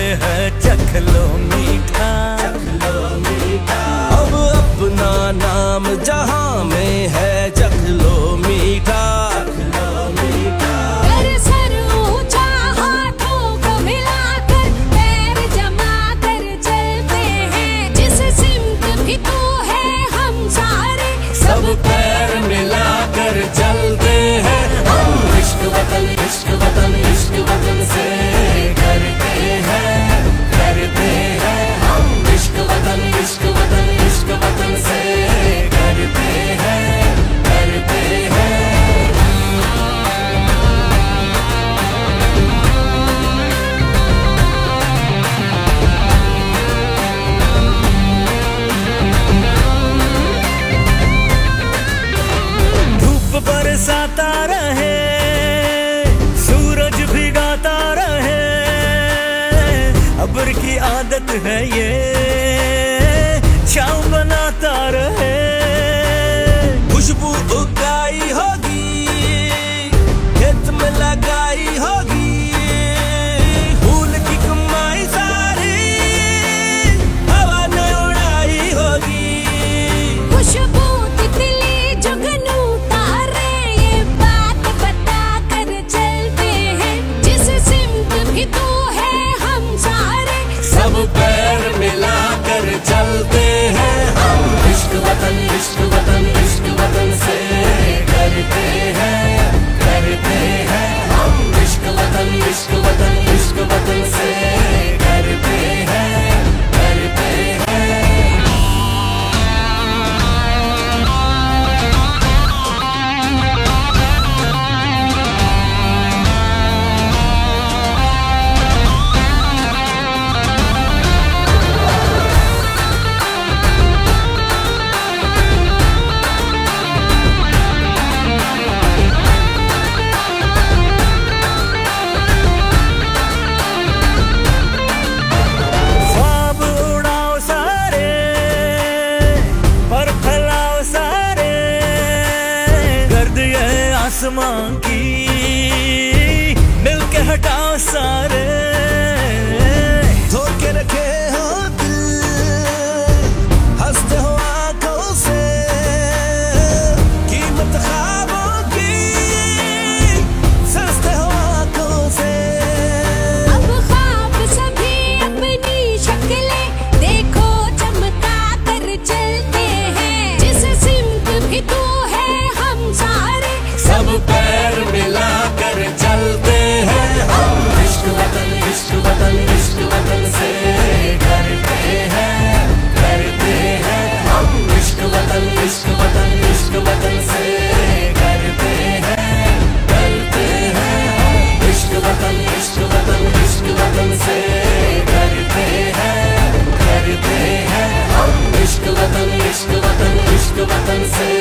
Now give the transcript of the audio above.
है चख लो मीठा, अब अपना नाम जहां में है चख लो मीठा। सब पैर मिलाकर चलते हैं हम, इश्क वतन इश्क वतन इश्क वतन से करते हैं हम, इश्क वतन इश्क वतन इश्क वतन से करते हैं। बरसाता रहे सूरज भिगाता रहे, अब्र की आदत है ये छाँव बनाता रहे। खुशबू उगाई होगी खेत में लगाई होगी, फूल की कमाई सारी हवा ने उड़ाई होगी। खुशबू तितली जुगनू तो है हम सारे, सब पैर मिलाकर चलते हैं हम, इश्क वतन इश्क वतन इश्क वतन से करते हैं हम, इश्क वतन इश्क वतन इश्क वतन से करते हैं। आसमां की मिलके हटाओ सारे, धोके रखे हो दिल हंसते हो आंखों से, कीमत ख्वाबों की सस्ते हो आंखों से। अब ख्वाब सभी अपनी शक्लें देखो चमका कर चलते हैं, जिस सिमत भी तू है हम सारे, सब पैर मिलाकर चलते हैं हम, इश्क वतन इश्क वतन इश्क वतन से करते हैं हम, इश्क वतन इश्क वतन इश्क वतन से करते हैं हम, इश्क वतन इश्क वतन इश्क वतन से करते हैं हम, इश्क वतन इश्क वतन इश्क वतन से